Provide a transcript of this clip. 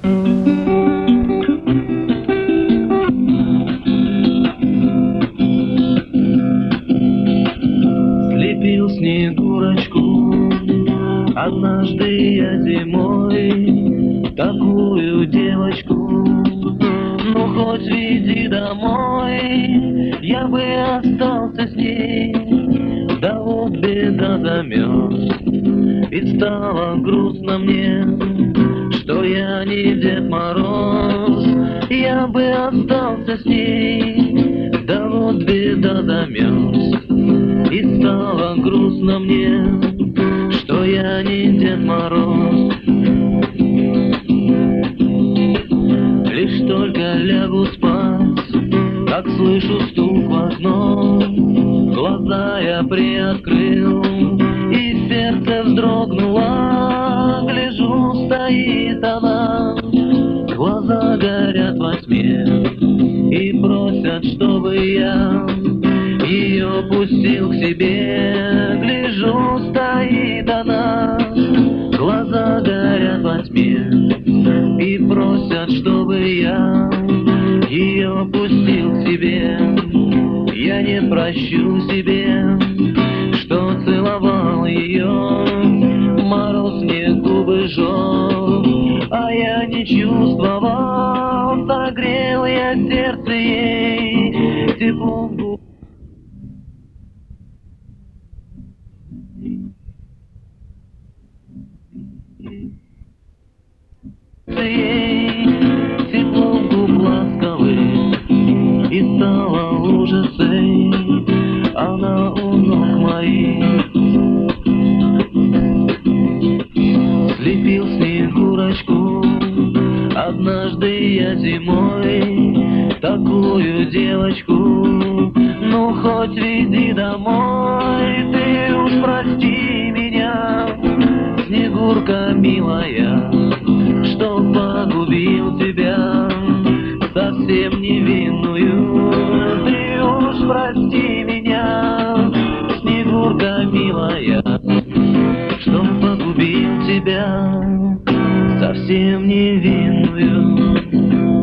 Слепил снегурочку однажды я зимой, такую девочку. Ну хоть веди домой, я бы остался с ней. Да вот беда, замерз, и стало грустно мне, что я не Дед Мороз. Я бы остался с ней, да вот беда, замерз, и стало грустно мне, что я не Дед Мороз. Лишь только лягу спать, как слышу стук в окно, глаза я приоткрыл, и сердце вздрогнуло. Гляжу, стоит она, глаза горят во тьме, и просят, чтобы я ее пустил к себе. Гляжу, стоит она, глаза горят во тьме, и просят, чтобы я ее пустил к себе. Я не прощу себе, что целовал ее, мороз мне губы жег, а я не чувствовал, согрел я сердце ей теплом губ. Теплом губ ласковых, и стала лужицей она у ног моих. Слепил снегурочку однажды я зимой, такую девочку. Ну хоть веди домой, ты уж прости меня, Снегурка милая, что погубил тебя, совсем невинную. Ты уж прости меня, Снегурка милая, что погубил тебя, совсем невинную.